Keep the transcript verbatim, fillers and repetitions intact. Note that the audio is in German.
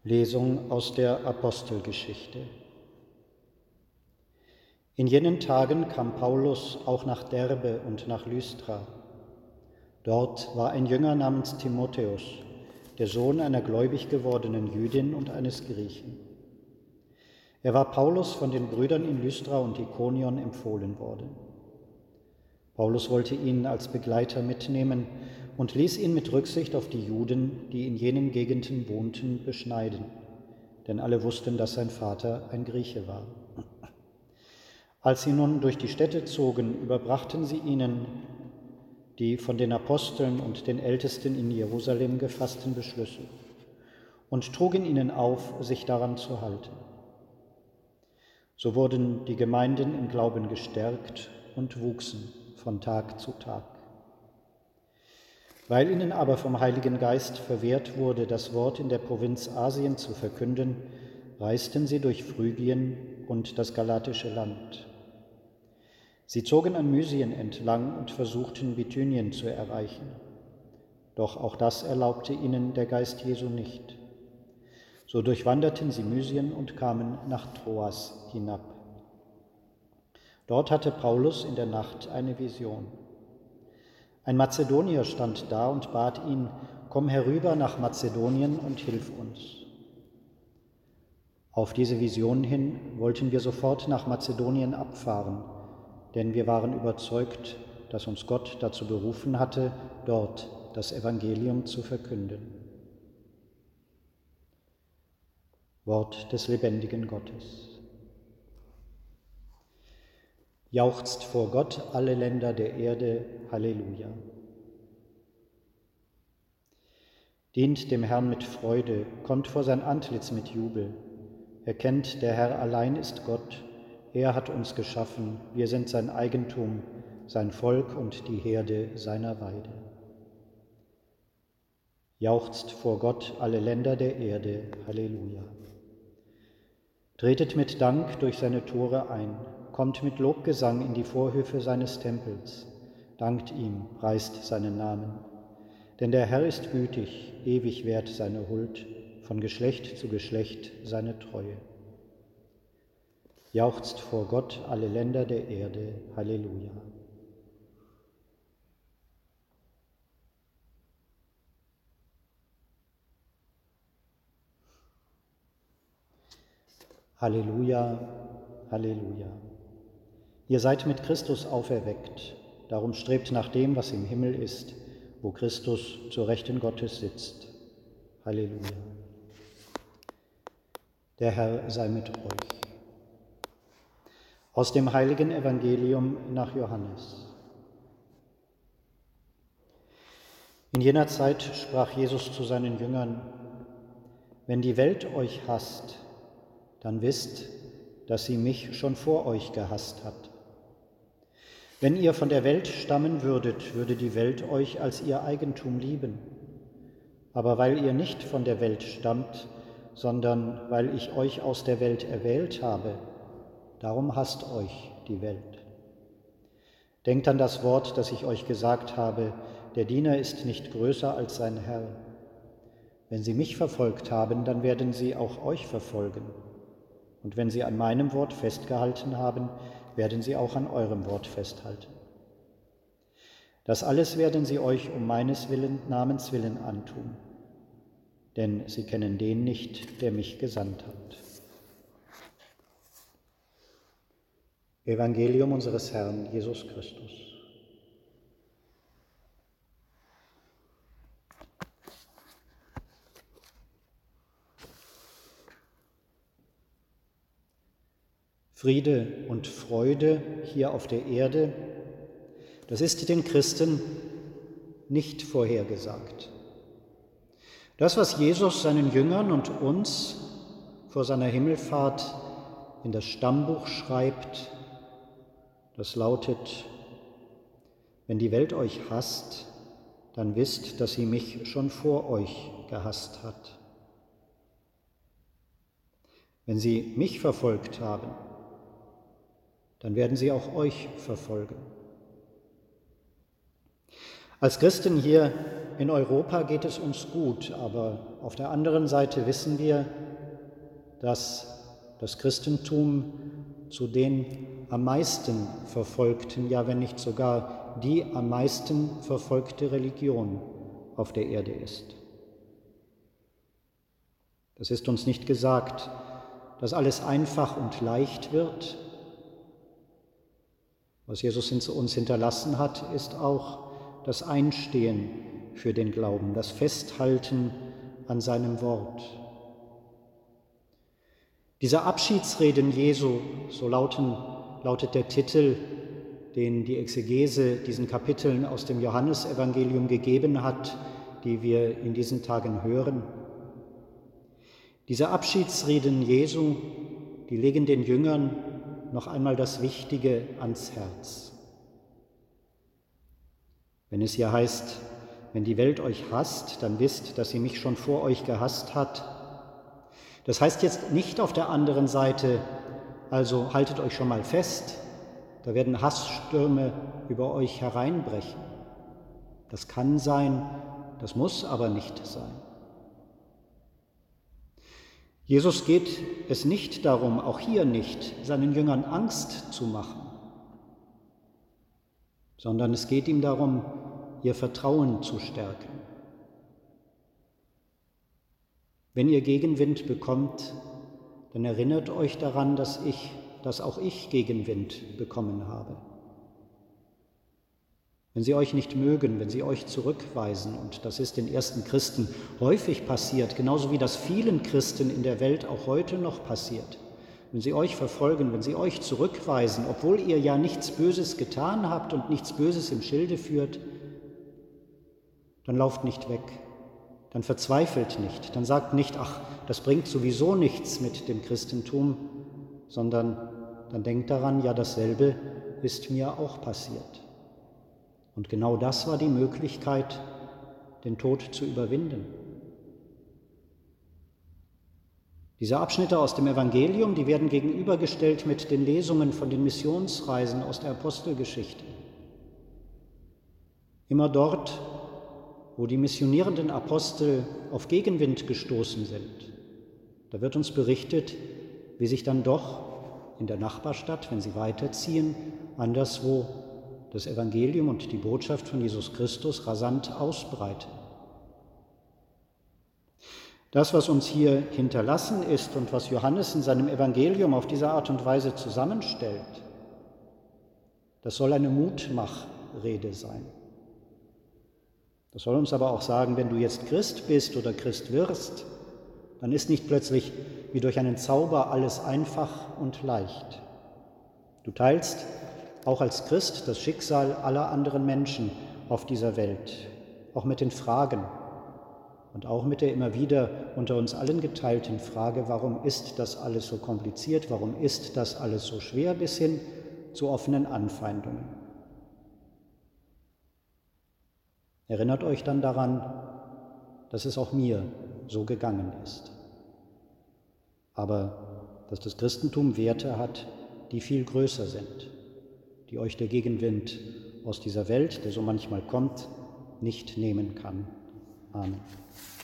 Lesung aus der Apostelgeschichte. In jenen Tagen kam Paulus auch nach Derbe und nach Lystra. Dort war ein Jünger namens Timotheus, der Sohn einer gläubig gewordenen Jüdin und eines Griechen. Er war Paulus von den Brüdern in Lystra und Ikonion empfohlen worden. Paulus wollte ihn als Begleiter mitnehmen und ließ ihn mit Rücksicht auf die Juden, die in jenen Gegenden wohnten, beschneiden, denn alle wussten, dass sein Vater ein Grieche war. Als sie nun durch die Städte zogen, überbrachten sie ihnen die von den Aposteln und den Ältesten in Jerusalem gefassten Beschlüsse und trugen ihnen auf, sich daran zu halten. So wurden die Gemeinden im Glauben gestärkt und wuchsen von Tag zu Tag. Weil ihnen aber vom Heiligen Geist verwehrt wurde, das Wort in der Provinz Asien zu verkünden, reisten sie durch Phrygien und das galatische Land. Sie zogen an Mysien entlang und versuchten, Bithynien zu erreichen. Doch auch das erlaubte ihnen der Geist Jesu nicht. So durchwanderten sie Mysien und kamen nach Troas hinab. Dort hatte Paulus in der Nacht eine Vision. Ein Mazedonier stand da und bat ihn: Komm herüber nach Mazedonien und hilf uns. Auf diese Vision hin wollten wir sofort nach Mazedonien abfahren, denn wir waren überzeugt, dass uns Gott dazu berufen hatte, dort das Evangelium zu verkünden. Wort des lebendigen Gottes. Jauchzt vor Gott alle Länder der Erde, Halleluja. Dient dem Herrn mit Freude, kommt vor sein Antlitz mit Jubel. Erkennt, der Herr allein ist Gott, er hat uns geschaffen, wir sind sein Eigentum, sein Volk und die Herde seiner Weide. Jauchzt vor Gott alle Länder der Erde, Halleluja. Tretet mit Dank durch seine Tore ein, kommt mit Lobgesang in die Vorhöfe seines Tempels, dankt ihm, preist seinen Namen. Denn der Herr ist gütig, ewig währt seine Huld, von Geschlecht zu Geschlecht seine Treue. Jauchzt vor Gott alle Länder der Erde, Halleluja. Halleluja, Halleluja. Ihr seid mit Christus auferweckt, darum strebt nach dem, was im Himmel ist, wo Christus zur Rechten Gottes sitzt. Halleluja. Der Herr sei mit euch. Aus dem heiligen Evangelium nach Johannes. In jener Zeit sprach Jesus zu seinen Jüngern: Wenn die Welt euch hasst, dann wisst, dass sie mich schon vor euch gehasst hat. Wenn ihr von der Welt stammen würdet, würde die Welt euch als ihr Eigentum lieben. Aber weil ihr nicht von der Welt stammt, sondern weil ich euch aus der Welt erwählt habe, darum hasst euch die Welt. Denkt an das Wort, das ich euch gesagt habe: Der Diener ist nicht größer als sein Herr. Wenn sie mich verfolgt haben, dann werden sie auch euch verfolgen. Und wenn sie an meinem Wort festgehalten haben, werden sie auch an eurem Wort festhalten. Das alles werden sie euch um meines Willen, Namens willen antun, denn sie kennen den nicht, der mich gesandt hat. Evangelium unseres Herrn Jesus Christus. Friede und Freude hier auf der Erde, das ist den Christen nicht vorhergesagt. Das, was Jesus seinen Jüngern und uns vor seiner Himmelfahrt in das Stammbuch schreibt, das lautet: Wenn die Welt euch hasst, dann wisst, dass sie mich schon vor euch gehasst hat. Wenn sie mich verfolgt haben, dann werden sie auch euch verfolgen. Als Christen hier in Europa geht es uns gut, aber auf der anderen Seite wissen wir, dass das Christentum zu den am meisten verfolgten, ja wenn nicht sogar die am meisten verfolgte Religion auf der Erde ist. Das ist uns nicht gesagt, dass alles einfach und leicht wird. Was Jesus uns hinterlassen hat, ist auch das Einstehen für den Glauben, das Festhalten an seinem Wort. Diese Abschiedsreden Jesu, so lauten, lautet der Titel, den die Exegese diesen Kapiteln aus dem Johannesevangelium gegeben hat, die wir in diesen Tagen hören. Diese Abschiedsreden Jesu, die legen den Jüngern noch einmal das Wichtige ans Herz. Wenn es hier heißt, wenn die Welt euch hasst, dann wisst, dass sie mich schon vor euch gehasst hat. Das heißt jetzt nicht auf der anderen Seite, also haltet euch schon mal fest, da werden Hassstürme über euch hereinbrechen. Das kann sein, das muss aber nicht sein. Jesus geht es nicht darum, auch hier nicht, seinen Jüngern Angst zu machen, sondern es geht ihm darum, ihr Vertrauen zu stärken. Wenn ihr Gegenwind bekommt, dann erinnert euch daran, dass ich, dass auch ich Gegenwind bekommen habe. Wenn sie euch nicht mögen, wenn sie euch zurückweisen, und das ist den ersten Christen häufig passiert, genauso wie das vielen Christen in der Welt auch heute noch passiert, wenn sie euch verfolgen, wenn sie euch zurückweisen, obwohl ihr ja nichts Böses getan habt und nichts Böses im Schilde führt, dann lauft nicht weg, dann verzweifelt nicht, dann sagt nicht, ach, das bringt sowieso nichts mit dem Christentum, sondern dann denkt daran, ja, dasselbe ist mir auch passiert. Und genau das war die Möglichkeit, den Tod zu überwinden. Diese Abschnitte aus dem Evangelium, die werden gegenübergestellt mit den Lesungen von den Missionsreisen aus der Apostelgeschichte. Immer dort, wo die missionierenden Apostel auf Gegenwind gestoßen sind, da wird uns berichtet, wie sich dann doch in der Nachbarstadt, wenn sie weiterziehen, anderswo das Evangelium und die Botschaft von Jesus Christus rasant ausbreiten. Das, was uns hier hinterlassen ist und was Johannes in seinem Evangelium auf diese Art und Weise zusammenstellt, das soll eine Mutmachrede sein. Das soll uns aber auch sagen, wenn du jetzt Christ bist oder Christ wirst, dann ist nicht plötzlich wie durch einen Zauber alles einfach und leicht. Du teilst auch als Christ das Schicksal aller anderen Menschen auf dieser Welt, auch mit den Fragen und auch mit der immer wieder unter uns allen geteilten Frage, warum ist das alles so kompliziert, warum ist das alles so schwer, bis hin zu offenen Anfeindungen. Erinnert euch dann daran, dass es auch mir so gegangen ist. Aber dass das Christentum Werte hat, die viel größer sind, die euch der Gegenwind aus dieser Welt, der so manchmal kommt, nicht nehmen kann. Amen.